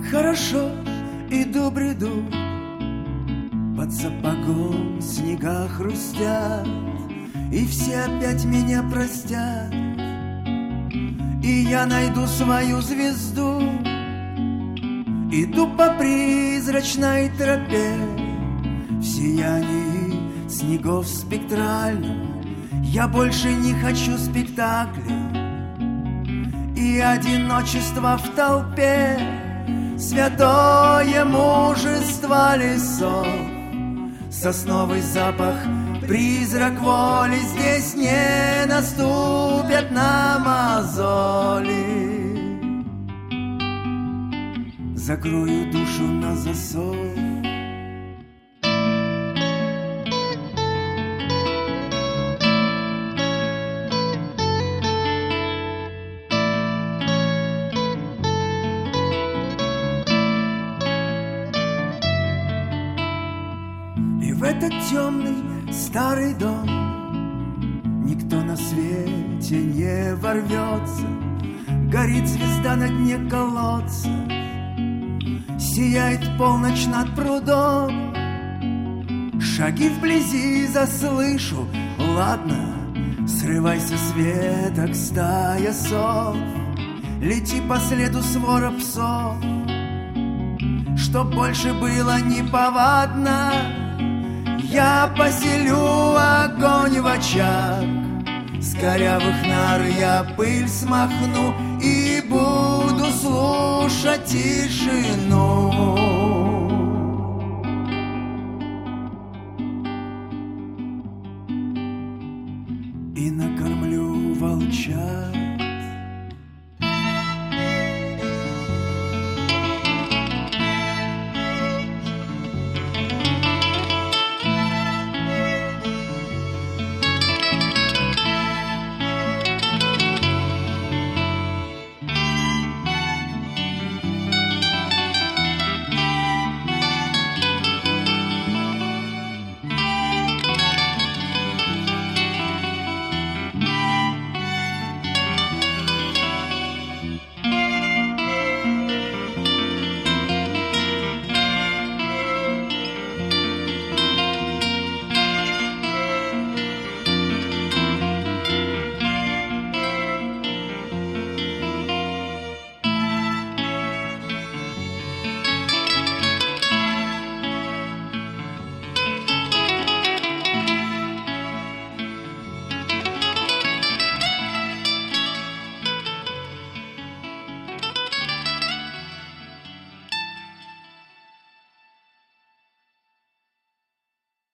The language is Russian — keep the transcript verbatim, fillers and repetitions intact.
Хорошо, иду, бреду, под сапогом снега хрустят, и все опять меня простят, и я найду свою звезду. Иду по призрачной тропе, в сиянии снегов спектральном. Я больше не хочу спектакля и одиночество в толпе. Святое мужество лесов, сосновый запах, призрак воли. Здесь не наступят на мозоли. Закрою душу на засов. И в этот темный старый дом никто на свете не ворвется. Горит звезда на дне колодца, сияет полночь над прудом. Шаги вблизи заслышу, ладно, срывайся с веток, стая сов. Лети по следу свора псов, чтоб больше было неповадно. Я поселю огонь в очаг, с корявых нар я пыль смахну и буду слушать тишину. И накормлю волчат.